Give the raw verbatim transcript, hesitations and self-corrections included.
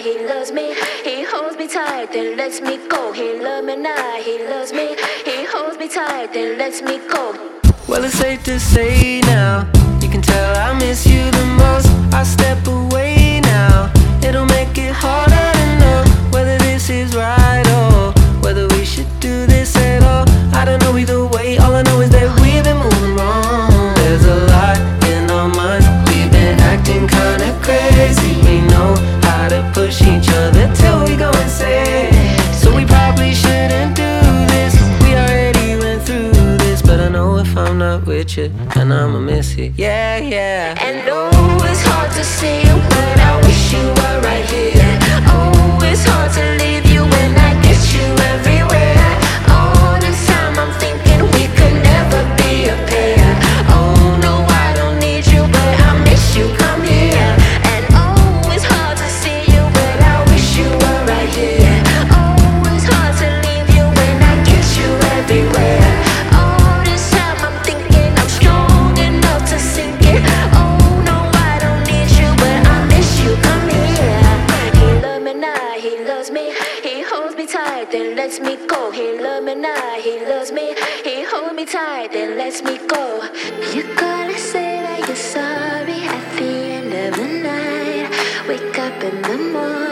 he loves me. He holds me tight, then lets me go. He loves me now, he loves me. He holds me tight, then lets me go. Well, it's safe to say now, you can tell I miss you the most. I step away now, it'll make it harder to know whether this is right or whether we should do this at all. I don't know either way, all I know is that we've been moving wrong. There's a lot in our minds, we've been acting kinda crazy. We know how to push each other till we go insane. So we probably shouldn't do this, we already went through this. But I know if I'm not with you, then I'ma miss it, yeah, yeah. And oh, it's hard to see you, but I wish you were right here. Oh, it's hard to leave you when I get you everywhere. All the time I'm thinking we could never be a pair. Oh no, I don't need you, but I miss you, come here. And oh, it's hard to see you, but I wish you were right here. Oh, it's hard to leave you when I get you everywhere. All this time I'm thinking I'm strong enough to sink it. Oh no, I don't need you, but I miss you, come here. He loves me now, he loves me. He holds me tight, then lets me go. He loves me now, he loves me. He holds me tight, then lets me go. You gotta say that you're sorry at the end of the night. Wake up in the morning.